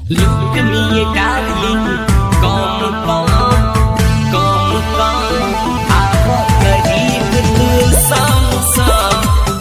Look at me, darling, come आओ करीब तू सम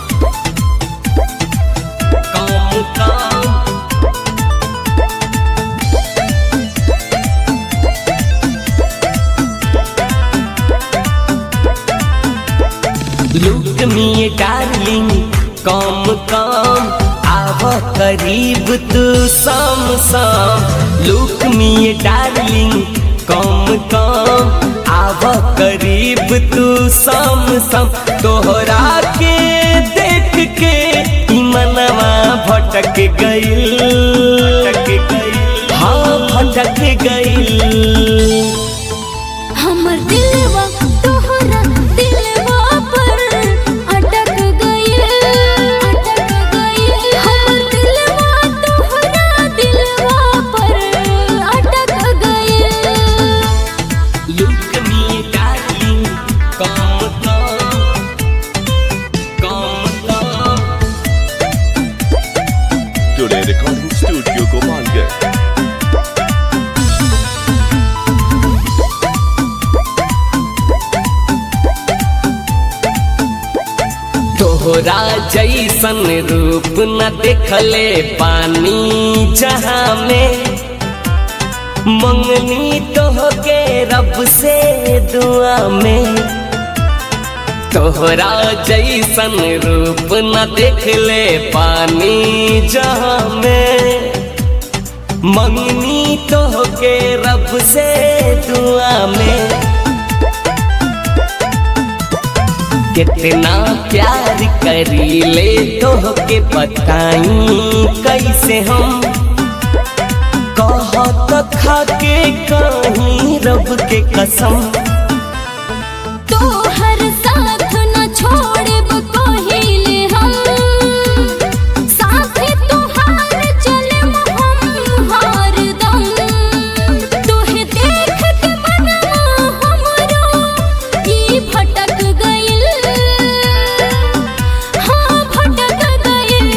Look at me, darling, come आओ करीब तू सम Look at me, darling, come आओ करीब तू सम तोहरा के देख के ई मनवा भटक गइल हाँ भटक गइल हमर दिलवा तोहरा दिलवा पर अटक गइल हमर दिलवा तोहरा दिलवा पर अटक गइल Look at me, darling, come Today Recording Studio Gopalganj. तोहरा जैसन रूप न देखले पानी जहाँ में मंगनी तोहके रब से दुआ में तोहरा जैसन रूप न देखले पानी जहाँ में मंगनी तोहके रब से दुआ में कितना प्यार करीले तोहके बताई कैसे हम कहत खाके कहीं रब के कसम तोहर साथ न छोड़ब कहिले हम साथे तोहार चलम हम हरदम तोहे देख के मनवा हमरो ई भटक गइल हाँ भटक गइल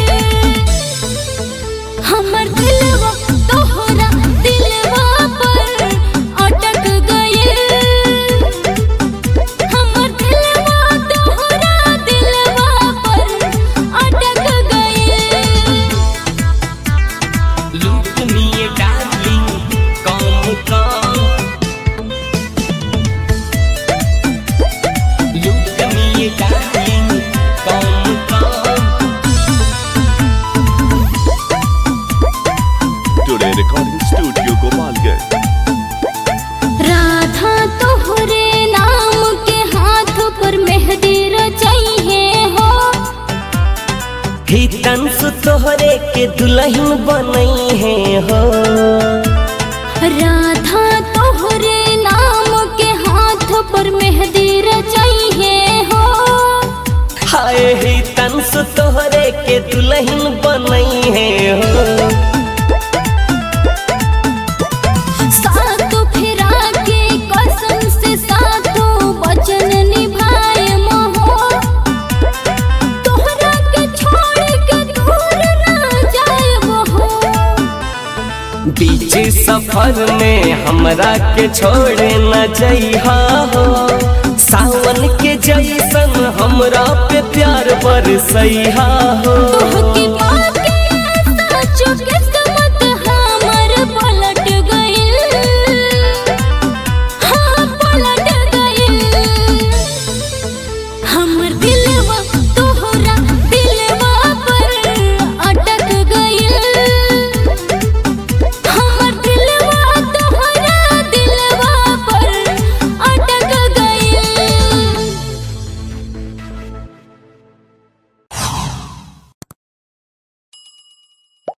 हमर दिलवा तोहरा दिलवा पर अटक गइल हमर दिलवा तोहरा दिलवा पर अटक गइल Look at me, darling, come Look at me, darling, come Today Recording Studio Gopalganj. Radha तोहरे नाम के हाथ पर मेहंदी रचाइए हो हितन सु तोहरे के दुल्हन बनई है हो राधा तोहरे नाम के हाथ पर मेहंदी रचाइए हो हाय हितन सु तोहरे के दुल्हन बनई है हो सातों फेरा के कसम से सातों वचन निभाए हो तोहरा के छोड़ के दूर ना जाए हो बीच सफर में हमरा के छोड़े न जइहा हो सावन के जैसन हमरा पे प्यार बरसइहा हो